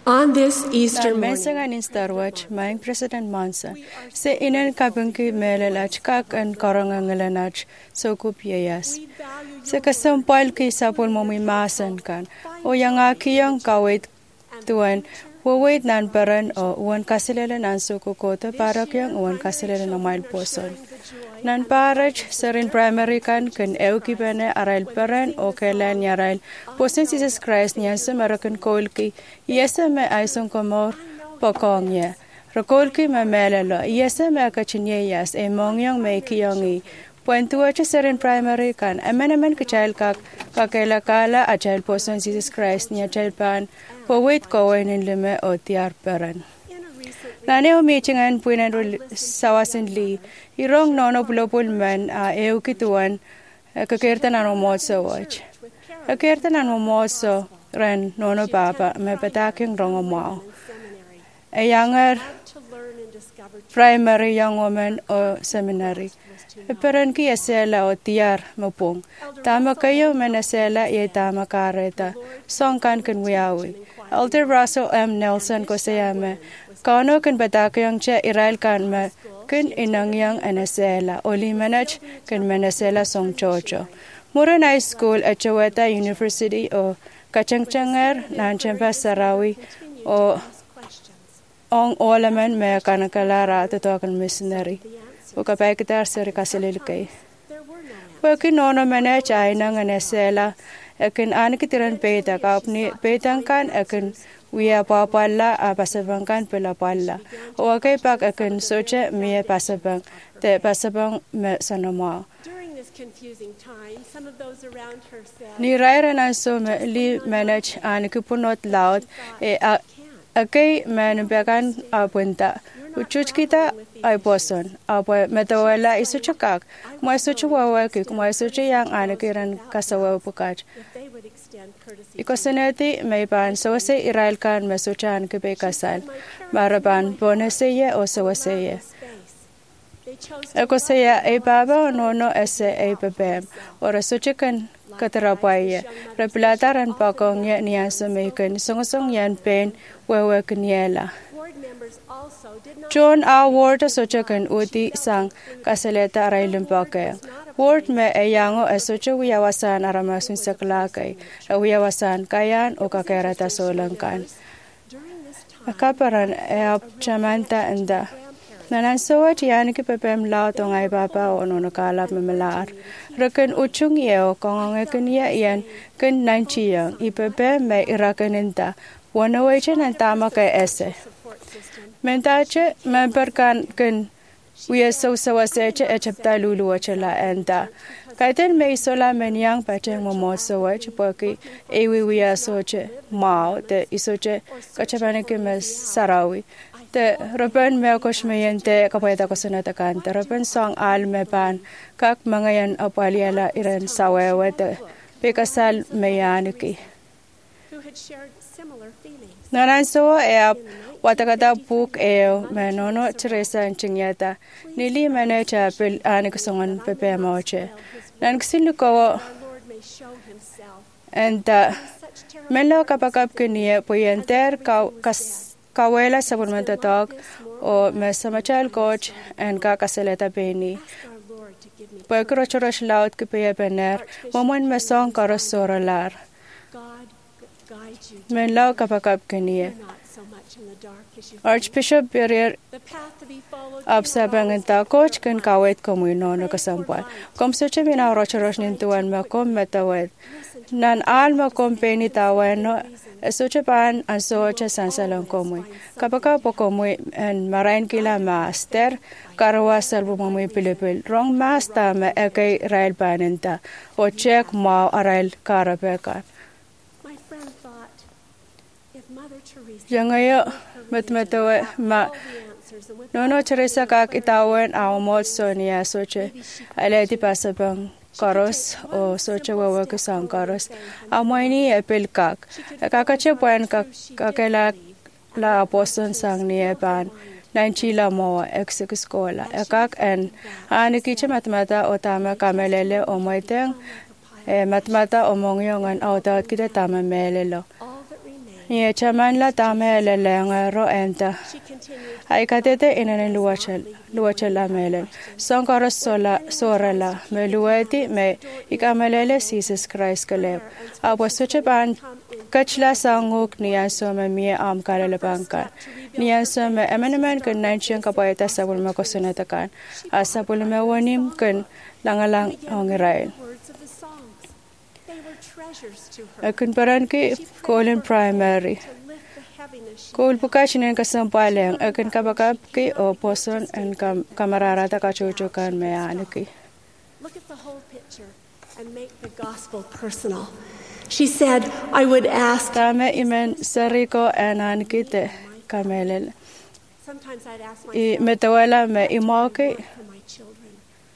On this Easter morning, Mensangan in Star Watch, Maing President Mansa, se inen kabungki melelach kak and korangangalanach so kupiyas. Se kasampal ki sapul momi masan kan, o yang akiyang kawit tuan, wawit nan paran o uwan kasilala nan sukukota parak yang uwan kasilala na mail poson. Nan paraj serin primary kan euki bane arail paran o kailan yarail posen Jesus Christ niyan sa marakan kolki yesa me aison komor pokongya rokolki me melalo yesa me akachinye yas e mongyong me kiyongi puentua cha serin primary kan amenamen kachail kakela kala achail posen Jesus Christ niya chail pan powait kowen in lime o tiar paran. Nane o meetingan puinan sawasan li irong nono pulopul man eukituan kakirtan ano moso watch. Kakirtan ano moso ren nono papa me pataking rongo mo. A younger primary young woman o seminary. Peran ki esela o tiar mapung. Tama kayo menasela ye tama kareta. Songkan kunwiawi. Elder Russell M. Nelson ko sayame. Kano kan batakayang cha Israel kan ma kan inangyang anasela oli manach kan manasela song chocho. Muran High School at Chaweta University o kachangchangar nan champa Sarawi o ong olaman me kanakalara tatokan missionary. O kapakitar sir kasililkay. Wakin nono manach ay nang anasela akin anikitiran peta kapni petangkan akin Wia papalla a pasabangkan pela palla. O kay pak akan soche miye pasabang te pasabang me sanoma. Ni raira na so me li manage an kupunot laut e akay manubakan apunta. Uchuch kita ay poson. Apo metawala isuchakak. Mo isuchuwawa kik mo isuchu yang anakiran kasawa pukaj. Ikosaneti may pan sawase Israel kan masuchan kibe kasal. Maraban bonaseye o sawaseye. Ekosaya ay baba nono ese ay babem. Ora suchikan katarapaye. Repilataran pakong ya niyan sumikan. Sungsong yan pen wewe kanyela. John A. Ward suchikan uti sang kasaleta arailum pakaya. Ward me eyango esocho wiyawasan aramasun saklakay, wiyawasan kayan o kakerata solangkan. Akaparan eap chamanta enda. Nanansawat yan ki pepem lao tong ay papa o nonokalap mamalar. Rakan uchung yeo kongongekan ya yan kan nanchiyang ipepem me irakanenta. Wanawachan ang tama kay ese. Mentache memperkan kan Wia so sawaseche echapta lulu wachala enda. Kaiten me isola menyang pacheng momo sawach paki ewi wia soche mao te isoche kachapane ke mes sarawi. Te ropen me koshmeyente kapayta kosanata kanta ropen song al me pan kak mangayan apaliala iran sawewe te pekasal meyaniki. Naranso eap watakata puk eo menono Teresa Chinyata nili mene chapel anikasongan pepe moche nan kisinuko enta melo kapakap kenie poyenter kawela sabunmenta talk o mesamachal coach en kakaseleta beni poekrochorosh laut kipeya bener momon mesong karosoralar Menlo kapakap kenie Archbishop Berer absabangan coach kan kawet komuno no kasampal. Kom soche mina rochorosh nintuan makom metawet. Nan al makom peni tawen no soche pan an soche sansalong komu. Kapaka po komu en marain kila master karwa salbu mamu pilipil. Rong master me ekay rail panenta o check mau arail karapeka. Yangayo matmatawa ma nono Teresa kak itawan awmot sonia soche aleti pasabang karos o soche wawa kusang karos amoini epil kak kakache puan kakela la aposton sang niepan nanchila mo execuskola ekak en anikiche matmata otama kamelele o moiteng matmata o mongyongan autat kita tama melelo Ye chaman la tame le lengero enta. Ai katete inene luachela melen. Son koros sorela me lueti me ikamelele Jesus Christ kale. Apo suche ban kachla sanguk niyan so me mie am kalele bankan. Niyan so me emenemen kun nanchen kapoeta sabul me kosunetakan. Asabul me wanim kun langalang ongirail. Akun paran ki Colin Primary. Kul pukashinin kasampaleng akan kabakap ki o poson and kamararata kachuchukan me aniki. Look at the whole picture and make the gospel personal. She said, I would ask. Tame imen sariko anankite kamelel. Sometimes I'd ask I myself, metawala me imoki. for my children.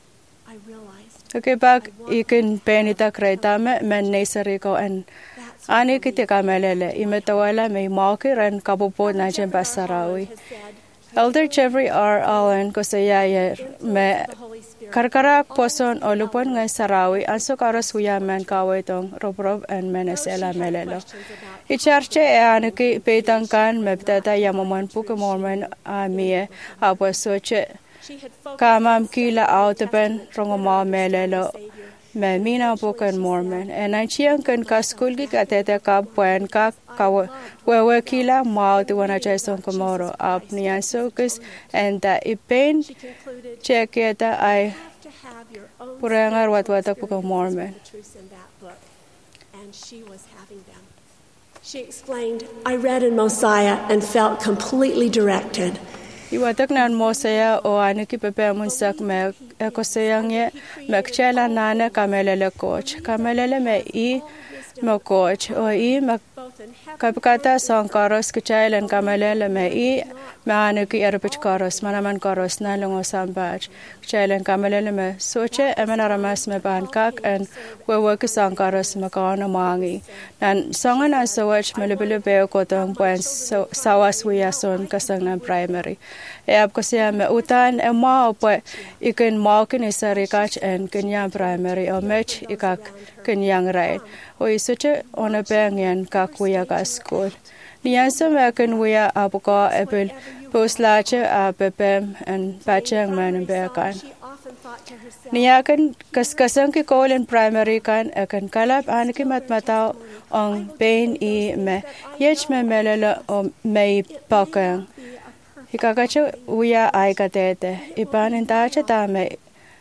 I realized Okay, bak ikin penita kretame men ne sariko and anikite kamelele. I metawala me imoki ran kapupo na jen basarawi. has said, Elder Jeffrey R. Allen kosayayer me the Holy Spirit. karkarak poson olupon ngay sarawi anso karas huya men kawetong rob and menesela melelo. Icharche e aniki petangkan mebtata yamaman pukumormen amie aposoche She had focused kamam kila autoben rongoma melelo me mina pukan mormen and I chiang kan kaskulgi katete kap puen ka kawe wewe kila mau tuwana jason komoro ap niansokus and that ipen concluded cheketa I to have your own purengar watwata puka mormen. truths in that book. And she was having them. She explained, I read in Mosiah and felt completely directed. Iwatak nan mosaya o aniki pepe munsak me ekosayang ye mekchela nane kamelele coach kamelele me I me coach o I me Both in heaven kapkata song karos kchailen kamelele me I me aniki erbich karos manaman karos na lungo sambach kchailen kamelele me soche emenaramas me bankak en wewe song karos me kaano mangi nan songan an sawach melebele beo kotong puen sawas wiyason kasang nan primary Eb kasi me utan e ma po ikin makin isarikach en kenyang primary o mech ikak kenyang rain. O isuche ona pengen kakuya ka school. Niyan sa mekin wiya apuka epil poslache a pepem en pacheng man bekan. she often thought to herself, Niyakan kaskasang ki Colin primary kan akan kalap aniki matmataw ang pain I me yech me melelo o may pakang. Ikakacho uya ay katete. Ipan intacha tame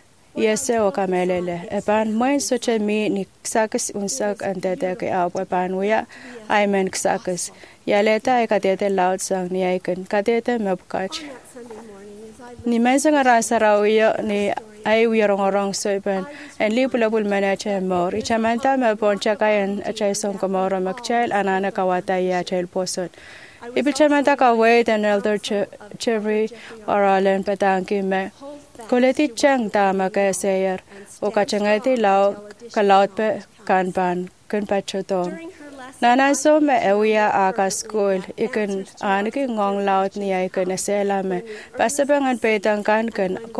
yese o kamelele. Ipan moin soche mi ni ksakas unsak antete ke aw ipan uya ay men ksakas. Yaleta ay katete loud sang ni aykan katete mepkach. that Sunday morning as I Ni men sang rasara uya ni ay uyarong so ipan en lipulapul manache mor. Ichamanta me poncha kayan achay song kamoro makchail anana kawata ya chail poson. Ibilchamanta ka wait and Elder Jeffrey or Allen patanki me. Koleti chang tama ka sayer o kachangati lao kalaut pe kanpan kun pachotong. during her lesson Nanan so me ewiya aka school ikan aniki ngong laut ni ay kan esela me. Pasabangan petang kan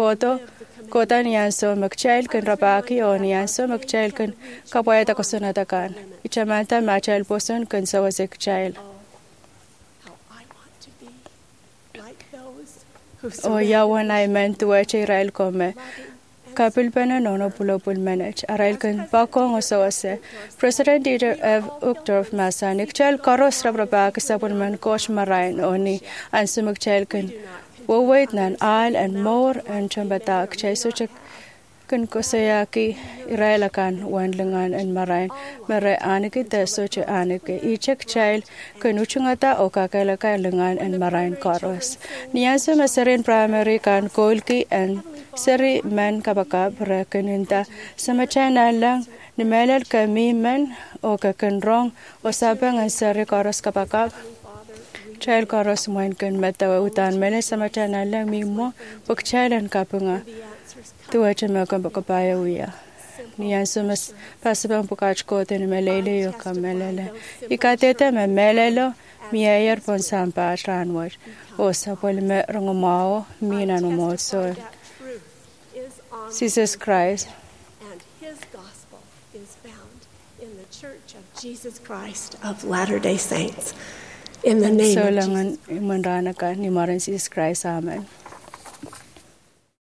kota niyan so magchail kan rapaki o niyan so magchail kan kapayata ko sunatakan. Ichamanta machail poson kan sawasik child. how I want to be like those who O yawan ay men tuwa chay rail ko me. Kapil pa na nono pulopul manage. Arail kan pakong osawase. President Dieter F. Uchtdorf masanik. Chal karos rabraba kasapun man kosh marain oni. An sumagchal kan. Wawait nan al and more and chambatak. Chay suchak kan kosayaki irailakan wanlangan and marain. Mare aniki te suche aniki. Ichak child kan uchungata o kakalaka langan and marain karos. Niyansa masarin primary kan kolki and Seri man kabakab rekaninta samachana lang ni melal kami man o kakanrong o sabang ang seri karos kabakab. Child karos moin kan matawa utan mele samachana lang mimo pagchailan kapunga tuwa chama kabakabaya uya. Niyan sumas pasabang pukach ko tin melele yo kamelele. Ikatete me melelo miayer pon sampa ranwaj o sapol me rongomao minan mo so. Jesus Christ. and his gospel is found in the Church of Jesus Christ of Latter-day Saints. In the name of Jesus. Solangan imandrana ka ni Maran Jesus Christ. Amen.